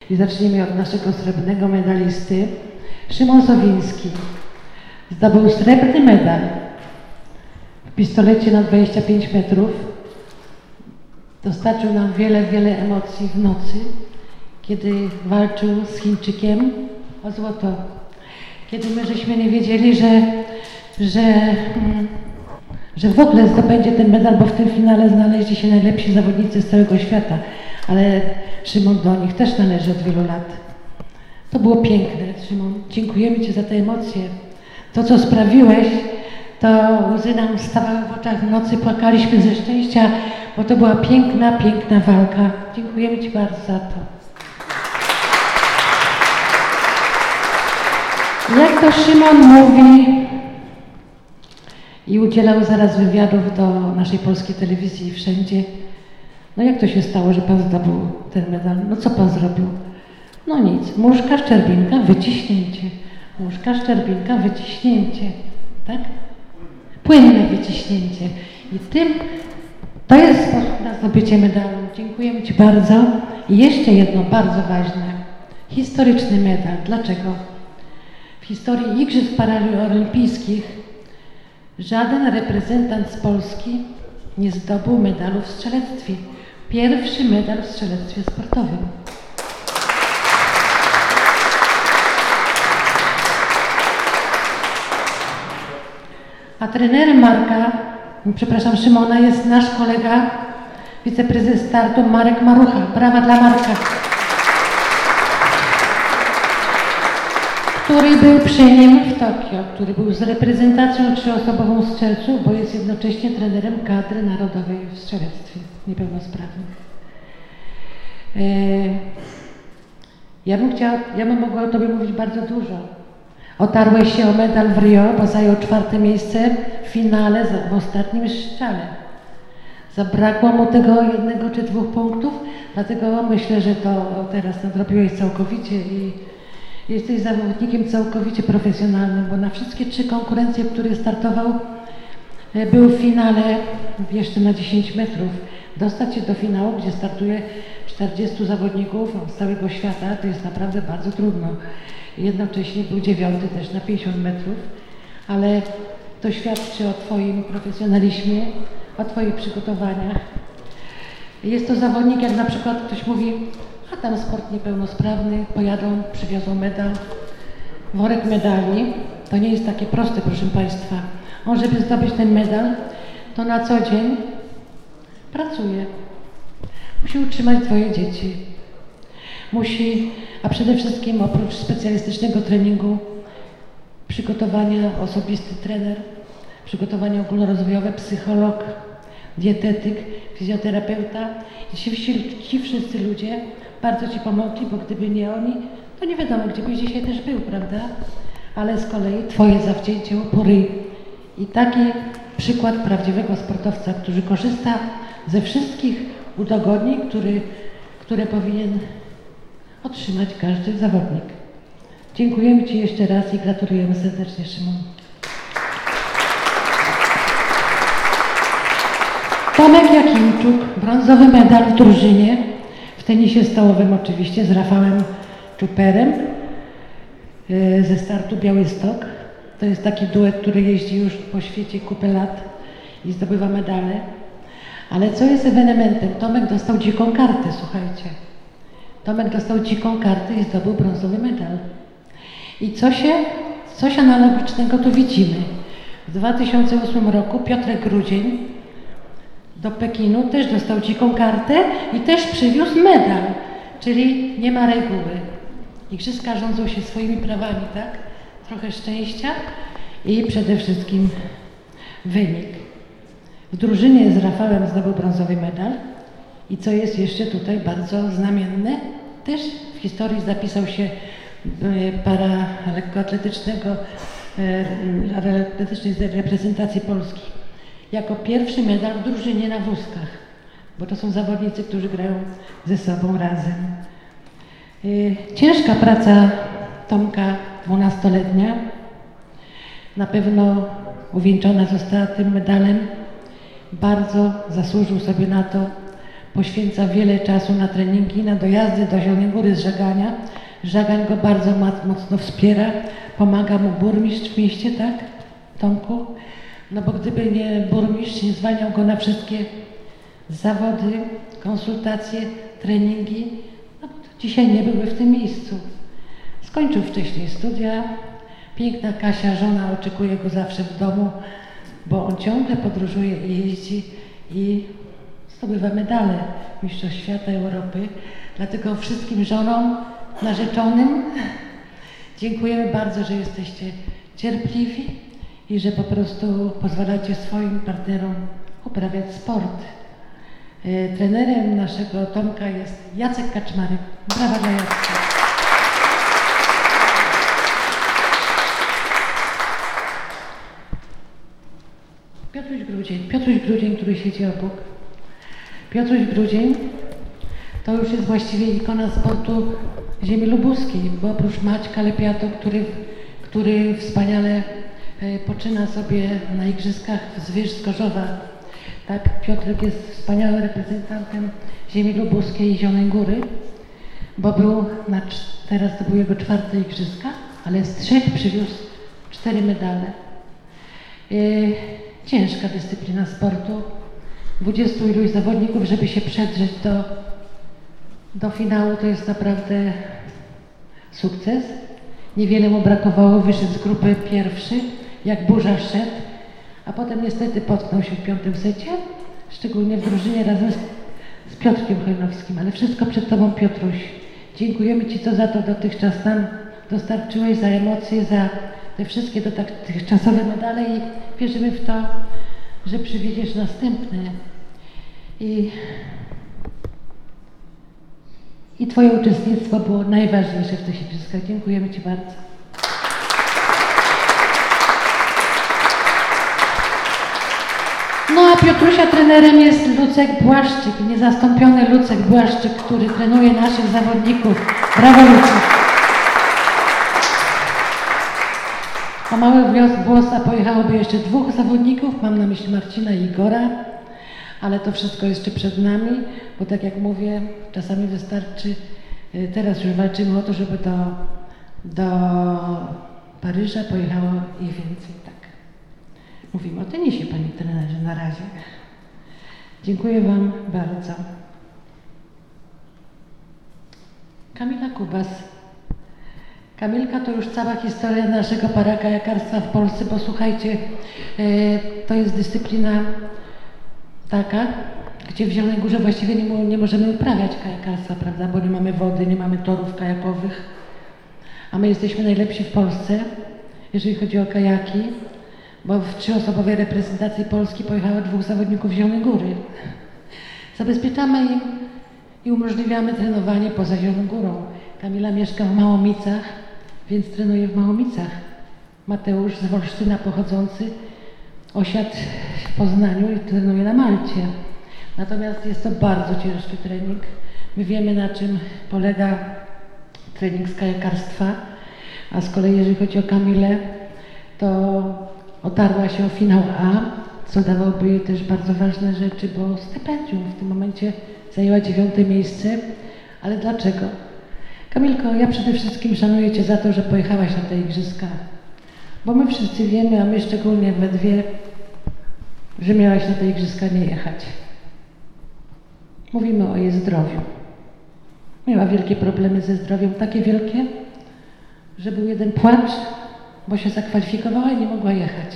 i zaczniemy od naszego srebrnego medalisty. Szymon Sowiński zdobył srebrny medal w pistolecie na 25 metrów. Dostarczył nam wiele emocji w nocy, kiedy walczył z Chińczykiem o złoto. Kiedy my żeśmy nie wiedzieli, że w ogóle zdobędzie ten medal, bo w tym finale znaleźli się najlepsi zawodnicy z całego świata. Ale Szymon do nich też należy od wielu lat. To było piękne, Szymon. Dziękujemy Ci za te emocje. To, co sprawiłeś, to łzy nam stawały w oczach w nocy, płakaliśmy ze szczęścia, bo to była piękna walka. Dziękujemy Ci bardzo za to. Jak to Szymon mówi i udzielał zaraz wywiadów do naszej polskiej telewizji i wszędzie, no jak to się stało, że Pan zdobył ten medal? No co Pan zrobił? No nic, muszka, szczerbinka, wyciśnięcie. Muszka, szczerbinka, wyciśnięcie. Tak? Płynne wyciśnięcie. I to jest sposób na zdobycie medalu. Dziękujemy Ci bardzo. I jeszcze jedno bardzo ważne. Historyczny medal. Dlaczego? W historii Igrzysk Paraolimpijskich żaden reprezentant z Polski nie zdobył medalu w strzelectwie. Pierwszy medal w strzelectwie sportowym. A trenerem Szymona jest nasz kolega, wiceprezes startu Marek Marucha. Brawa dla Marka. Który był przy nim w Tokio, który był z reprezentacją trzyosobową strzelców, bo jest jednocześnie trenerem kadry narodowej w strzelectwie niepełnosprawnych. Ja bym mogła o Tobie mówić bardzo dużo. Otarłeś się o medal w Rio, bo zajął 4. miejsce w finale w ostatnim strzale. Zabrakło mu tego 1 czy 2 punktów, dlatego myślę, że to teraz nadrobiłeś całkowicie i jesteś zawodnikiem całkowicie profesjonalnym, bo na wszystkie 3 konkurencje, w których startował, był w finale jeszcze na 10 metrów. Dostać się do finału, gdzie startuje 40 zawodników z całego świata, to jest naprawdę bardzo trudno. Jednocześnie był 9. też na 50 metrów, ale to świadczy o Twoim profesjonalizmie, o Twoich przygotowaniach. Jest to zawodnik, jak na przykład ktoś mówi, a tam sport niepełnosprawny, pojadą, przywiozą medal, worek medali. To nie jest takie proste, proszę Państwa. On, żeby zdobyć ten medal, to na co dzień pracuje. Musi utrzymać 2 dzieci. A przede wszystkim oprócz specjalistycznego treningu, przygotowania osobisty trener, przygotowania ogólnorozwojowe, psycholog, dietetyk, fizjoterapeuta. I ci wszyscy ludzie bardzo Ci pomogli, bo gdyby nie oni, to nie wiadomo, gdzie byś dzisiaj też był, prawda? Ale z kolei Twoje zawzięcie, upory i taki przykład prawdziwego sportowca, który korzysta ze wszystkich udogodnień, które powinien otrzymać każdy zawodnik. Dziękujemy Ci jeszcze raz i gratulujemy serdecznie, Szymon. Tomek Jakimczuk, brązowy medal w drużynie, w tenisie stołowym oczywiście, z Rafałem Czuperem ze startu Białystok. To jest taki duet, który jeździ już po świecie kupę lat i zdobywa medale. Ale co jest ewenementem? Tomek dostał dziką kartę, słuchajcie. Tomek dostał dziką kartę i zdobył brązowy medal. I coś analogicznego tu widzimy. W 2008 roku Piotrek Grudzień do Pekinu też dostał dziką kartę i też przywiózł medal, czyli nie ma reguły. Igrzyska rządzą się swoimi prawami, tak? Trochę szczęścia i przede wszystkim wynik. W drużynie z Rafałem zdobył brązowy medal i co jest jeszcze tutaj bardzo znamienne, też w historii zapisał się lekkoatletycznej reprezentacji Polski jako pierwszy medal w drużynie na wózkach, bo to są zawodnicy, którzy grają ze sobą razem. Ciężka praca Tomka, 12-letnia, na pewno uwieńczona została tym medalem. Bardzo zasłużył sobie na to. poświęca wiele czasu na treningi, na dojazdy do Zielonej Góry z Żagania. Żagań go bardzo mocno wspiera, pomaga mu burmistrz w mieście, tak, Tomku? No bo gdyby nie burmistrz, nie zwalniał go na wszystkie zawody, konsultacje, treningi, no bo to dzisiaj nie byłby w tym miejscu. Skończył wcześniej studia, piękna Kasia, żona, oczekuje go zawsze w domu, bo on ciągle podróżuje i jeździ i zdobywa medale Mistrzostw Świata, Europy. Dlatego wszystkim żonom, narzeczonym dziękujemy bardzo, że jesteście cierpliwi i że po prostu pozwalacie swoim partnerom uprawiać sport. Trenerem naszego Tomka jest Jacek Kaczmarek. Brawa dla Jacka. Piotruś Grudzień, który siedzi obok. Piotruś Grudzień to już jest właściwie ikona sportu ziemi lubuskiej, bo oprócz Maćka Lepiato, który wspaniale poczyna sobie na igrzyskach z Wież z Gorzowa. Tak, Piotrek jest wspaniałym reprezentantem ziemi lubuskiej i Zielonej Góry, bo teraz to były jego 4. igrzyska, ale z 3 przywiózł 4 medale. Ciężka dyscyplina sportu. 20 iluś zawodników, żeby się przedrzeć do finału, to jest naprawdę sukces. Niewiele mu brakowało, wyszedł z grupy pierwszy, jak burza szedł, a potem niestety potknął się w 5. secie, szczególnie w drużynie razem z Piotrkiem Hojnowskim, ale wszystko przed Tobą, Piotruś. Dziękujemy Ci, co za to dotychczas nam dostarczyłeś, za emocje, za te wszystkie dotychczasowe medale i wierzymy w to, że przywieziesz następne. I Twoje uczestnictwo było najważniejsze w tych igrzyskach. Dziękujemy Ci bardzo. No a Piotrusia trenerem jest Lucek Błaszczyk, niezastąpiony Lucek Błaszczyk, który trenuje naszych zawodników. Brawo, Lucek! O mały głos, a pojechałoby jeszcze 2 zawodników, mam na myśli Marcina i Igora, ale to wszystko jeszcze przed nami, bo tak jak mówię, czasami wystarczy, teraz już walczymy o to, żeby do Paryża pojechało ich więcej, tak. Mówimy o tenisie, Panie trenerze, na razie. Dziękuję Wam bardzo. Kamila Kubas. Kamilka to już cała historia naszego parakajakarstwa w Polsce, bo słuchajcie, to jest dyscyplina taka, gdzie w Zielonej Górze właściwie nie możemy uprawiać kajakarstwa, prawda, bo nie mamy wody, nie mamy torów kajakowych, a my jesteśmy najlepsi w Polsce, jeżeli chodzi o kajaki, bo w 3-osobowej reprezentacji Polski pojechało 2 zawodników Zielonej Góry. Zabezpieczamy im i umożliwiamy trenowanie poza Zieloną Górą. Kamila mieszka w Małomicach, więc trenuje w Małomicach. Mateusz z Wolsztyna pochodzący osiadł w Poznaniu i trenuje na Malcie. Natomiast jest to bardzo ciężki trening. My wiemy, na czym polega trening z kajakarstwa, a z kolei jeżeli chodzi o Kamilę, to otarła się o finał A, co dawałoby jej też bardzo ważne rzeczy, bo stypendium w tym momencie zajęła 9. miejsce. Ale dlaczego? Kamilko, ja przede wszystkim szanuję Cię za to, że pojechałaś na te igrzyska, bo my wszyscy wiemy, a my szczególnie we dwie, że miałaś na te igrzyska nie jechać. Mówimy o jej zdrowiu. Miała wielkie problemy ze zdrowiem, takie wielkie, że był jeden płacz, bo się zakwalifikowała i nie mogła jechać.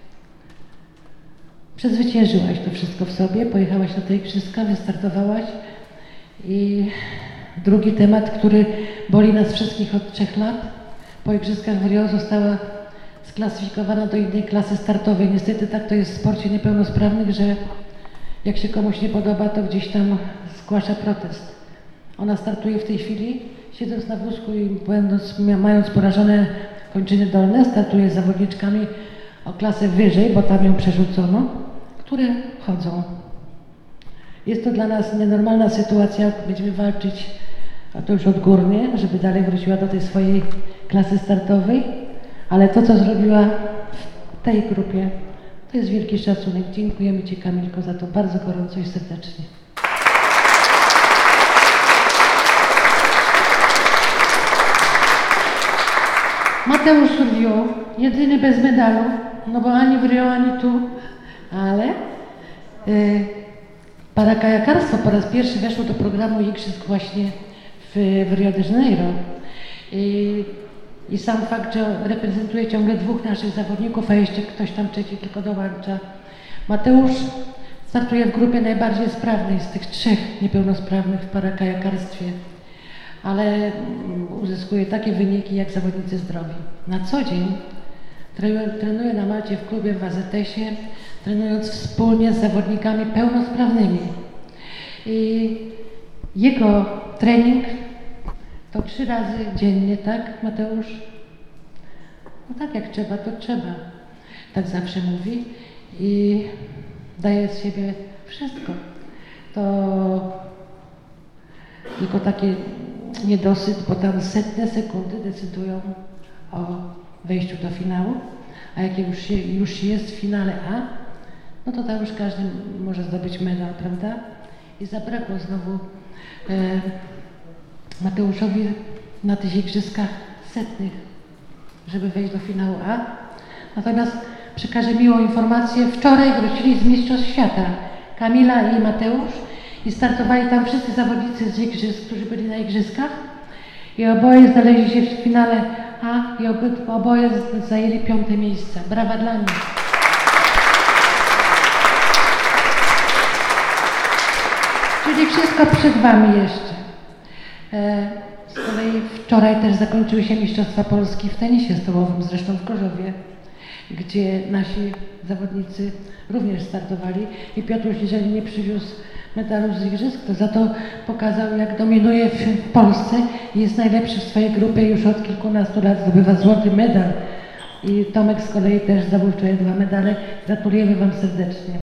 Przezwyciężyłaś to wszystko w sobie, pojechałaś na te igrzyska, wystartowałaś i drugi temat, który boli nas wszystkich od 3 lat, po igrzyskach w Rio została sklasyfikowana do innej klasy startowej. Niestety tak to jest w sporcie niepełnosprawnych, że jak się komuś nie podoba, to gdzieś tam zgłasza protest. Ona startuje w tej chwili, siedząc na wózku i mając porażone kończyny dolne, startuje z zawodniczkami o klasę wyżej, bo tam ją przerzucono, które chodzą. Jest to dla nas nienormalna sytuacja, będziemy walczyć, a to już odgórnie, żeby dalej wróciła do tej swojej klasy startowej, ale to, co zrobiła w tej grupie, to jest wielki szacunek. Dziękujemy Ci, Kamilko, za to bardzo gorąco i serdecznie. Mateusz Survio, jedyny bez medalu, no bo ani w Rio, ani tu, ale parakajakarstwo po raz pierwszy weszło do programu igrzysk właśnie w Rio de Janeiro. I sam fakt, że reprezentuje ciągle dwóch naszych zawodników, a jeszcze ktoś tam trzeci tylko dołącza. Mateusz startuje w grupie najbardziej sprawnej z tych trzech niepełnosprawnych w parakajakarstwie, ale uzyskuje takie wyniki jak zawodnicy zdrowi. Na co dzień trenuje na Malcie w klubie w AZS-ie, trenując wspólnie z zawodnikami pełnosprawnymi. I jego trening to 3 razy dziennie, tak, Mateusz? No tak, jak trzeba, to trzeba. Tak zawsze mówi i daje z siebie wszystko. To tylko taki niedosyt, bo tam setne sekundy decydują o wejściu do finału, a jak już się jest w finale A, no to tam już każdy może zdobyć medal, prawda? I zabrakło znowu Mateuszowi na tych igrzyskach setnych, żeby wejść do finału A. Natomiast przekażę miłą informację. Wczoraj wrócili z Mistrzostw Świata Kamila i Mateusz i startowali tam wszyscy zawodnicy z igrzysk, którzy byli na igrzyskach i oboje znaleźli się w finale A i oboje zajęli 5. miejsce. Brawa dla nich. Czyli wszystko przed Wami jeszcze. Z kolei wczoraj też zakończyły się Mistrzostwa Polski w tenisie stołowym, zresztą w Gorzowie, gdzie nasi zawodnicy również startowali i Piotruś, jeżeli nie przywiózł medalu z igrzysk, to za to pokazał, jak dominuje w Polsce i jest najlepszy w swojej grupie, już od kilkunastu lat zdobywa złoty medal. I Tomek z kolei też zdobył wczoraj 2 medale. Gratulujemy Wam serdecznie.